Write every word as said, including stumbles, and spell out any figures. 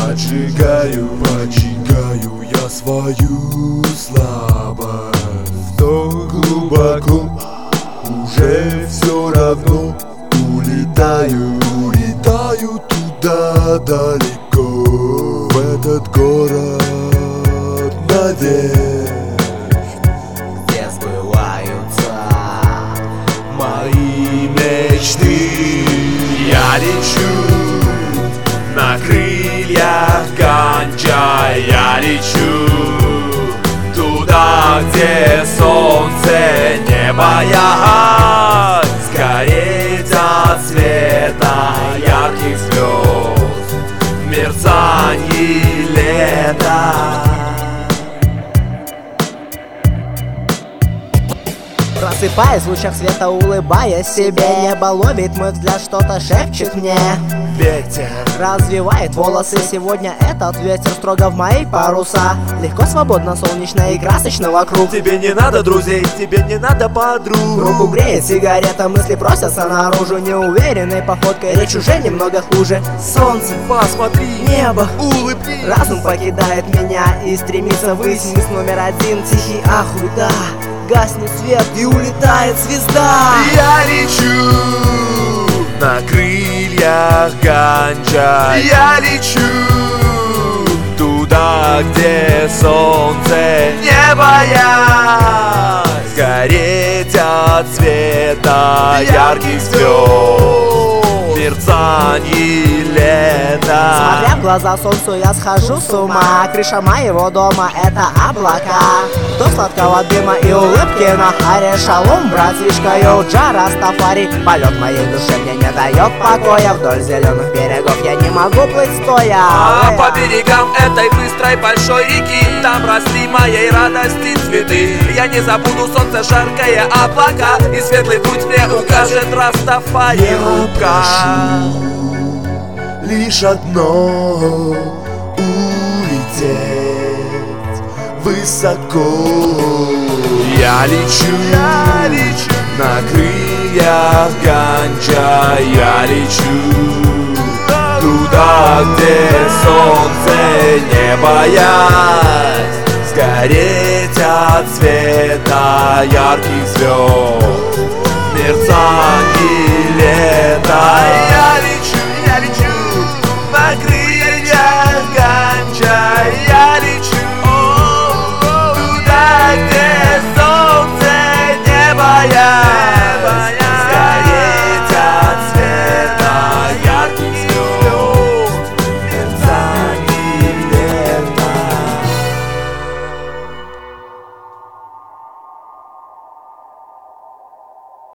Поджигаю, поджигаю я свою слабость. Но глубоко уже все равно улетаю, улетаю туда далеко, в этот город надежд, где сбываются мои мечты. Я лечу на крыльях ганджа, я лечу туда, где солнце не боясь сгореть от света ярких звезд, мерцанье лета. Просыпаясь в лучах света, улыбаясь себе, небо ловит мой взгляд, что-то шепчет мне. Ветер развивает волосы, сегодня этот ветер строго в мои паруса. Легко, свободно, солнечно и красочно вокруг. Тебе не надо друзей, тебе не надо подруг. Руку греет сигарета, мысли просятся наружу. Неуверенной походкой речь уже немного хуже. Солнце, посмотри, небо, улыбнись. Разум покидает меня и стремится ввысь. Мисс номер один, тихий ахуй, да. Гаснет свет и улетает звезда. Я лечу на крыльях ганджа, я лечу туда, где солнце не боясь гореть от света ярких звезд, мерцанье лета. Смотря в глаза солнцу, я схожу с ума. Крыша моего дома — это облака. До сладкого дыма и улыбки на харе. Шалом, братишка, йоу, Джа Растафари. Полет моей души мне не дает покоя. Вдоль зеленых берегов я не могу плыть стоя. А по берегам этой быстрой большой реки там росли моей радости цветы. Я не забуду солнце, жаркое облака, и светлый путь мне укажет Растафари рука. Лишь одно — улететь высоко. Я лечу, я лечу на крыльях ганджа, я лечу туда, где солнце не боясь сгореть от света ярких звезд, мерцанье лета.